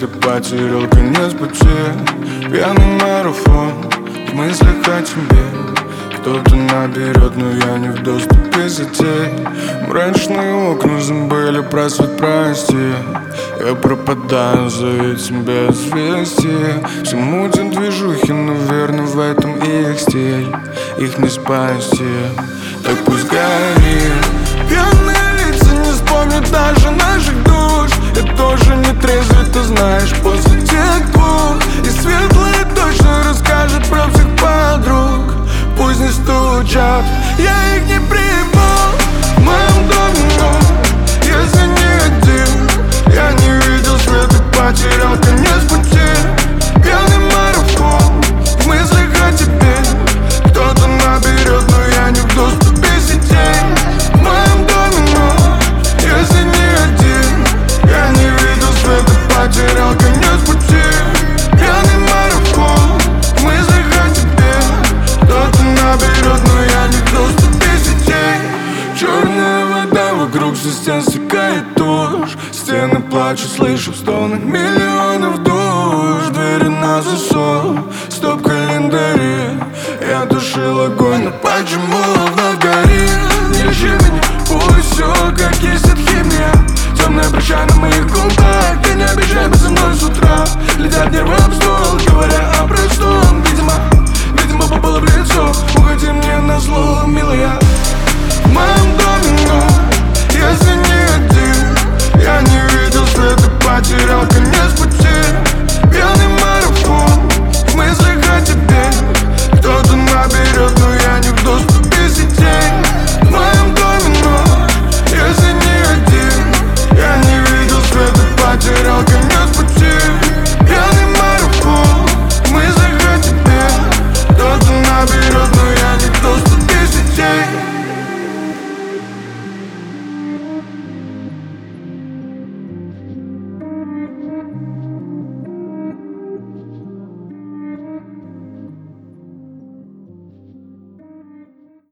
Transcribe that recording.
света потерял конец пути. Пьяный марафон в мыслях о тебе. Кто-то наберет, но я не в доступе сетей. Мрачные окна забыли про свет, прости. Я пропадаю за этим без вести. Все мутят движухи, наверное, в этом их стиль. Их не спасти, так пусть горит. Пьяные лица не вспомнят даже наших душ. Я тоже не трезвый, ты знаешь, после тех двух. И светлые точно расскажут про всех подруг. Пусть не стучат, я их не приму. В моем доме, но если не один, я не видел света, потерял конец пути. Пьяный марафон в мыслях о тебе. Кто-то наберет, но я не в доступе сетей. В моем доме, но если не один, я не видел света, потерял конец пути. Пьяный марафон в мыслях о тебе. Кто-то наберет, но я не в доступе сетей. Черная вода вокруг, со стен стекает тушь. Стены плачут, слышу в стонах миллионов душ. Двери на засов, стоп-календари. Я тушил огонь, но почему вновь горит? Держи меня, пусть все как есть, от химия. Темная проща на моих губах. Ты не обижай, со мной с утра летят нервы об стол, говорят.